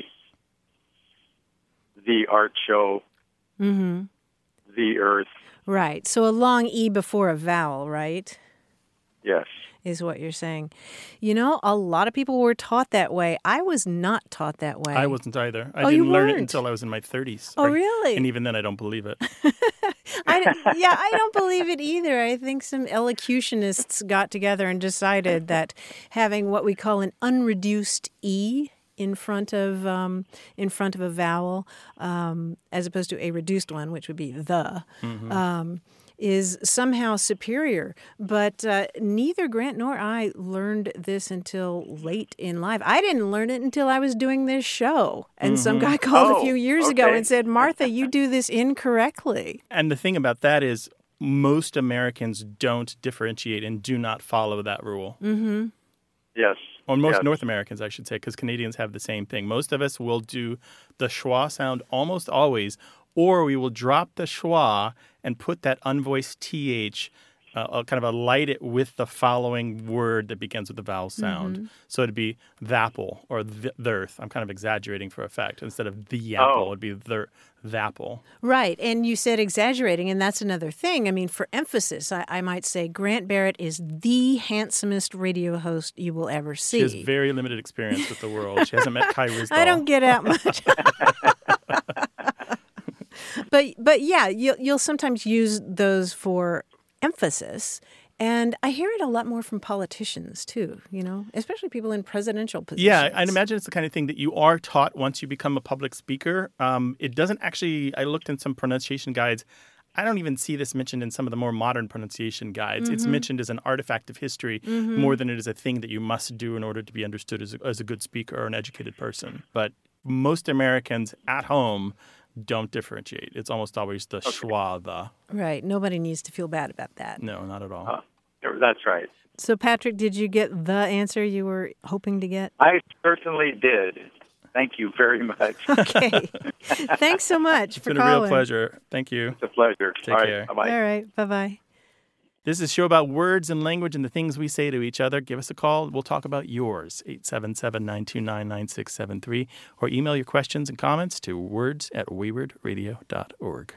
The art show, mm-hmm. the earth. Right. So a long E before a vowel, right? Yes. Is what you're saying. You know, a lot of people were taught that way. I was not taught that way. I wasn't either. I oh, you didn't learn weren't? it until I was in my thirties. Oh, Or- really? And even then, I don't believe it. I, yeah, I don't believe it either. I think some elocutionists got together and decided that having what we call an unreduced E in front of um, in front of a vowel, um, as opposed to a reduced one, which would be the, Mm-hmm. um, is somehow superior. But uh, neither Grant nor I learned this until late in life. I didn't learn it until I was doing this show. And Mm-hmm. some guy called Oh, a few years ago okay. and said, Martha, you do this incorrectly. And the thing about that is most Americans don't differentiate and do not follow that rule. Mm-hmm. Yes. Or most yes. North Americans, I should say, because Canadians have the same thing. Most of us will do the schwa sound almost always, or we will drop the schwa and put that unvoiced th, uh, kind of alight it with the following word that begins with the vowel sound. Mm-hmm. So it'd be thapple or th- thirth. I'm kind of exaggerating for effect. Instead of the apple, Oh. it'd be thir- thapple. Right. And you said exaggerating, and that's another thing. I mean, for emphasis, I, I might say Grant Barrett is the handsomest radio host you will ever see. She has very limited experience with the world. She hasn't met Kai Risdall. I don't get out much. but but yeah, you'll, you'll sometimes use those for emphasis. And I hear it a lot more from politicians, too, you know, especially people in presidential positions. Yeah, I'd imagine it's the kind of thing that you are taught once you become a public speaker. Um, it doesn't actually, I looked in some pronunciation guides. I don't even see this mentioned in some of the more modern pronunciation guides. Mm-hmm. It's mentioned as an artifact of history Mm-hmm. more than it is a thing that you must do in order to be understood as a, as a good speaker or an educated person. But most Americans at home don't differentiate. It's almost always the schwa, the. Right. Nobody needs to feel bad about that. No, not at all. Uh, that's right. So, Patrick, did you get the answer you were hoping to get? I certainly did. Thank you very much. Okay. Thanks so much It's for been calling. a real pleasure. Thank you. It's a pleasure. Take All right, care. bye-bye. All right. Bye-bye. This is a show about words and language and the things we say to each other. Give us a call. We'll talk about yours, eight seven seven, nine two nine, nine six seven three, or email your questions and comments to words at wayward radio dot org.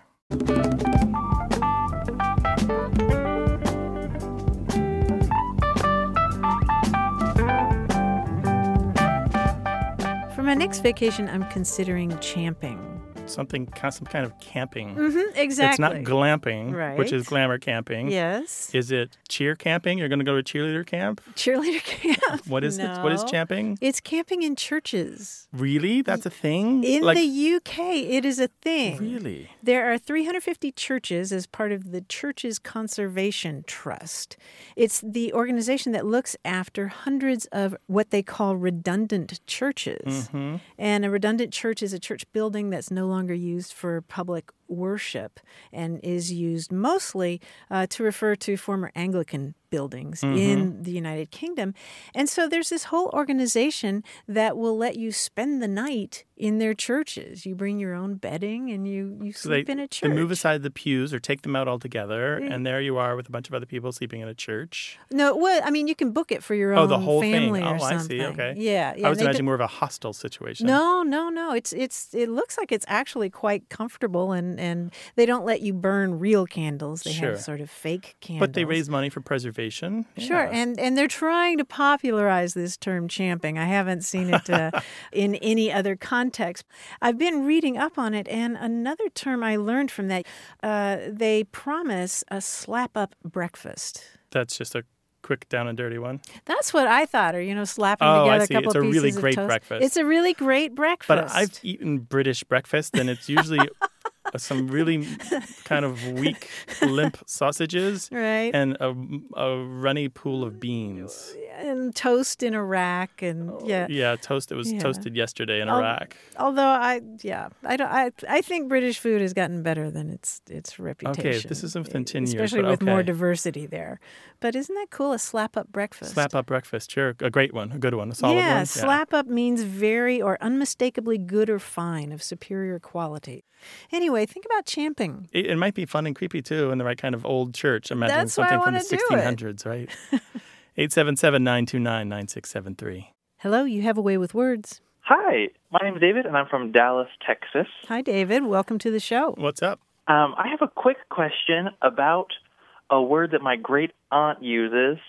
For my next vacation, I'm considering champing. Something, some kind of camping. Mm-hmm, exactly. It's not glamping, Right. which is glamour camping. Yes. Is it cheer camping? You're going to go to cheerleader camp? Cheerleader camp. What is no. it? What is camping? It's camping in churches. Really? That's a thing? In like, the U K, it is a thing. Really? There are three hundred fifty churches as part of the Churches Conservation Trust. It's the organization that looks after hundreds of what they call redundant churches. Mm-hmm. And a redundant church is a church building that's no longer used for public worship and is used mostly uh, to refer to former Anglican buildings Mm-hmm. in the United Kingdom. And so there's this whole organization that will let you spend the night in their churches. You bring your own bedding and you, you So sleep they, in a church. they move aside the pews or take them out altogether, and there you are with a bunch of other people sleeping in a church. No, well, I mean, you can book it for your Oh, own the whole family thing. or Oh, I something. see. Okay. Yeah, yeah. I was they imagining do- more of a hostile situation. No, no, no. It's it's it looks like it's actually quite comfortable, and, and they don't let you burn real candles. They Sure. have sort of fake candles. But they raise money for preservation. Sure, Yeah. and and they're trying to popularize this term champing. I haven't seen it uh, in any other context. I've been reading up on it, and another term I learned from that, uh, they promise a slap-up breakfast. That's just a quick down and dirty one. That's what I thought, or, you know, slapping Oh, together I a see. couple It's a of really pieces great of toast. breakfast. It's a really great breakfast. But I've eaten British breakfast, and it's usually some really kind of weak, limp sausages Right. and a, a runny pool of beans. And toast in a rack, and yeah. Yeah, toast. It was Yeah. toasted yesterday in Al- Iraq. Although I, yeah, I don't. I, I think British food has gotten better than its its reputation. this is within ten years, especially but with more okay. diversity there. But isn't that cool? A slap up breakfast. Slap up breakfast, sure. A great one, a good one, a solid yeah, one. slap up means very or unmistakably good or fine, of superior quality. Anyway, think about champing. It, it might be fun and creepy, too, in the right kind of old church. Imagine That's why I something from the wanna do it. sixteen hundreds, right? eight seven seven, nine two nine, nine six seven three. Hello, you have a way with words. Hi, my name is David, and I'm from Dallas, Texas. Hi, David. Welcome to the show. What's up? Um, I have a quick question about a word that my great aunt uses,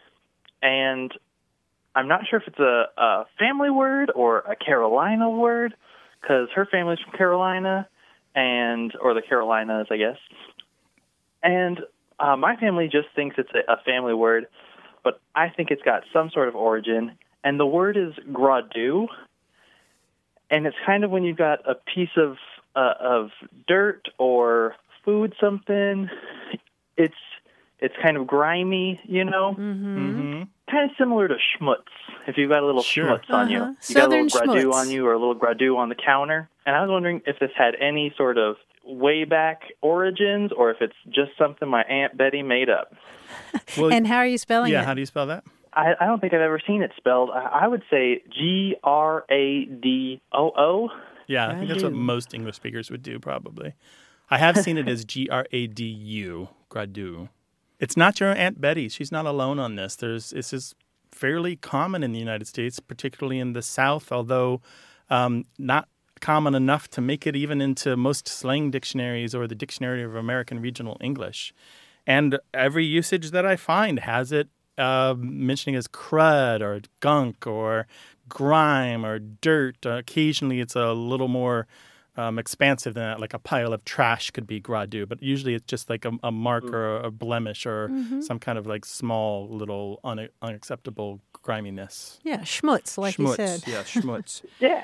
and I'm not sure if it's a, a family word or a Carolina word, because her family's from Carolina, and or the Carolinas, I guess. And uh, my family just thinks it's a, a family word, but I think it's got some sort of origin, and the word is gradu, and it's kind of when you've got a piece of uh, of dirt or food, something. It's it's kind of grimy, you know. Mm-hmm. Mm-hmm. Kind of similar to schmutz. If you've got a little Sure. schmutz on you, Uh-huh. you got a Southern little gradu schmutz. on you, or a little gradu on the counter. And I was wondering if this had any sort of way back origins, or if it's just something my Aunt Betty made up. Well, And how are you spelling yeah, it? how do you spell that? I, I don't think I've ever seen it spelled. I, I would say G R A D O O. Yeah, I think that's what Gradu. most English speakers would do, probably. I have seen it as G R A D U, gradu. It's not your Aunt Betty. She's not alone on this. There's This is fairly common in the United States, particularly in the South, although um, not common enough to make it even into most slang dictionaries or the Dictionary of American Regional English. And every usage that I find has it uh, mentioning as crud or gunk or grime or dirt. Uh, occasionally it's a little more um, expansive than that, like a pile of trash could be gradu, but usually it's just like a, a mark or a blemish or Mhm. some kind of like small little un- unacceptable griminess. Yeah, schmutz, like schmutz, you said. yeah, schmutz. Yeah.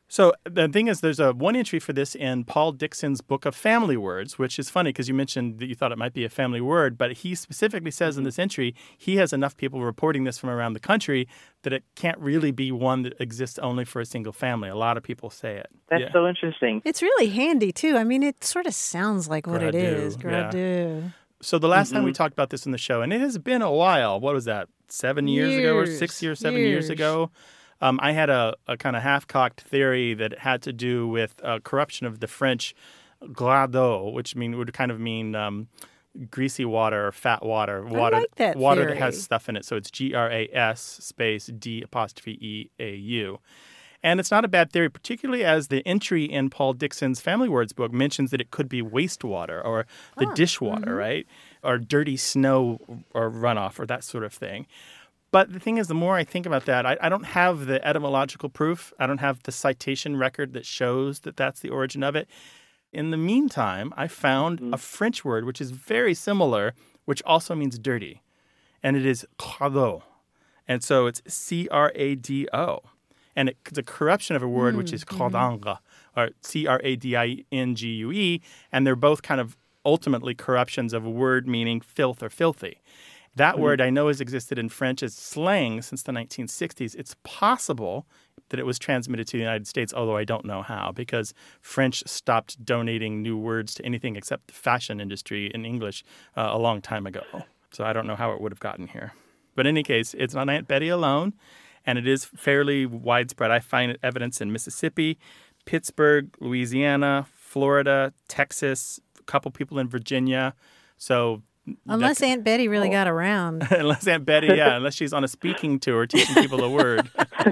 So the thing is, there's a one entry for this in Paul Dixon's Book of Family Words, which is funny because you mentioned that you thought it might be a family word, but he specifically says mm-hmm. in this entry he has enough people reporting this from around the country that it can't really be one that exists only for a single family. A lot of people say it. That's yeah. so interesting. It's really handy, too. I mean, it sort of sounds like what Gradu, it is. Gradu. Yeah. So the last mm-hmm. time we talked about this in the show, and it has been a while, what was that, seven years, years ago or six years, seven years, years ago? Um, I had a, a kind of half-cocked theory that it had to do with uh, corruption of the French "grado," which mean would kind of mean um, greasy water or fat water, water, I like that water theory. that has stuff in it. So it's G R A S space D apostrophe E A U. And it's not a bad theory, particularly as the entry in Paul Dixon's Family Words book mentions that it could be wastewater or the oh, dishwater, mm-hmm. right? Or dirty snow or runoff or that sort of thing. But the thing is, the more I think about that, I, I don't have the etymological proof. I don't have the citation record that shows that that's the origin of it. In the meantime, I found mm-hmm. a French word which is very similar, which also means dirty. And it is crado. And so it's C R A D O. And it, it's a corruption of a word mm-hmm. which is cradingue, or C R A D I N G U E. And they're both kind of ultimately corruptions of a word meaning filth or filthy. That mm-hmm. word I know has existed in French as slang since the nineteen sixties. It's possible that it was transmitted to the United States, although I don't know how, because French stopped donating new words to anything except the fashion industry in English uh, a long time ago. So I don't know how it would have gotten here. But in any case, it's not Aunt Betty alone, and it is fairly widespread. I find evidence in Mississippi, Pittsburgh, Louisiana, Florida, Texas, a couple people in Virginia. So Unless Aunt Betty really oh. got around. Unless Aunt Betty, yeah, unless she's on a speaking tour teaching people a word.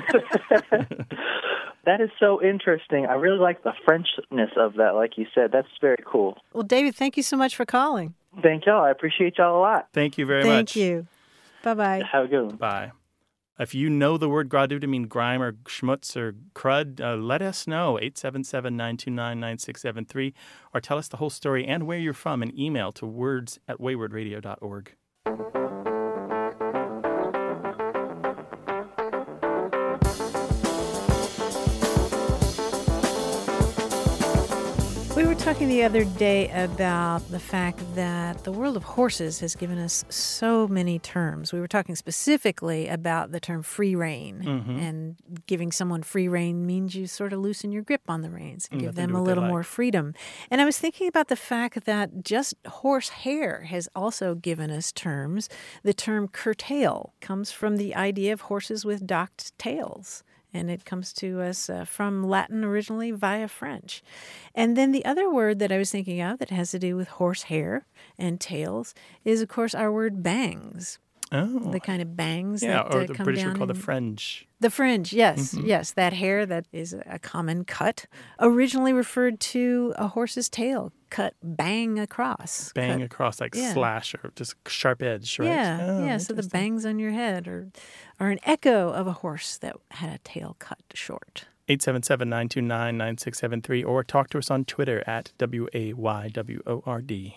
That is so interesting. I really like the Frenchness of that, like you said. That's very cool. Well, David, thank you so much for calling. Thank y'all. I appreciate y'all a lot. Thank you very thank much. Thank you. Bye-bye. Have a good one. Bye. If you know the word gradu to mean grime or schmutz or crud, uh, let us know, eight seven seven, nine two nine, nine six seven three, or tell us the whole story and where you're from and email to words at wayward radio dot org. We were talking the other day about the fact that the world of horses has given us so many terms. We were talking specifically about the term free rein. Mm-hmm. And giving someone free rein means you sort of loosen your grip on the reins and give them a little more freedom. And I was thinking about the fact that just horse hair has also given us terms. The term curtail comes from the idea of horses with docked tails. And it comes to us uh, from Latin originally via French. And then the other word that I was thinking of that has to do with horse hair and tails is, of course, our word bangs. Oh. The kind of bangs yeah, that or uh, the come British down would call in... the fringe. The fringe, yes, mm-hmm. yes. That hair that is a common cut, originally referred to a horse's tail, cut bang across. Bang cut, across, like yeah. slash or just sharp edge, right? Yeah, oh, yeah. So the bangs on your head are, are an echo of a horse that had a tail cut short. eight seven seven, nine two nine, nine six seven three, or talk to us on Twitter at W A Y W O R D.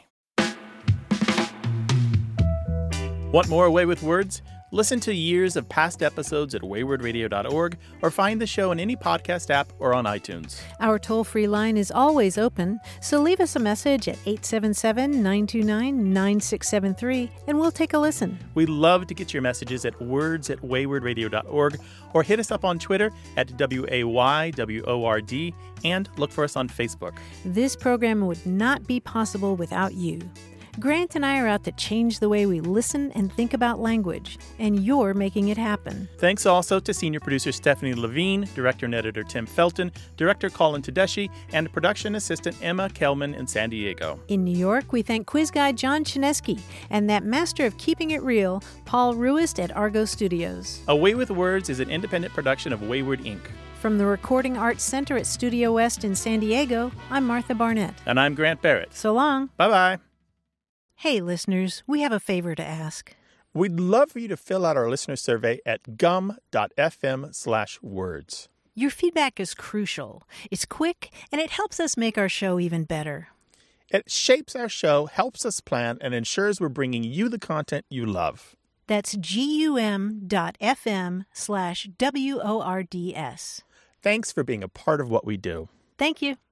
Want more Away with Words? Listen to years of past episodes at wayward radio dot org or find the show in any podcast app or on iTunes. Our toll-free line is always open, so leave us a message at eight seven seven, nine two nine, nine six seven three and we'll take a listen. We love to get your messages at words at wayward radio dot org or hit us up on Twitter at W A Y W O R D and look for us on Facebook. This program would not be possible without you. Grant and I are out to change the way we listen and think about language, and you're making it happen. Thanks also to senior producer Stephanie Levine, director and editor Tim Felton, director Colin Tedeschi, and production assistant Emma Kelman in San Diego. In New York, we thank quiz guy John Chinesky and that master of keeping it real, Paul Ruist at Argo Studios. Away with Words is an independent production of Wayward Incorporated. From the Recording Arts Center at Studio West in San Diego, I'm Martha Barnett. And I'm Grant Barrett. So long. Bye-bye. Hey, listeners, we have a favor to ask. We'd love for you to fill out our listener survey at gum.fm slash words. Your feedback is crucial. It's quick, and it helps us make our show even better. It shapes our show, helps us plan, and ensures we're bringing you the content you love. That's gum.fm slash W O R D S. Thanks for being a part of what we do. Thank you.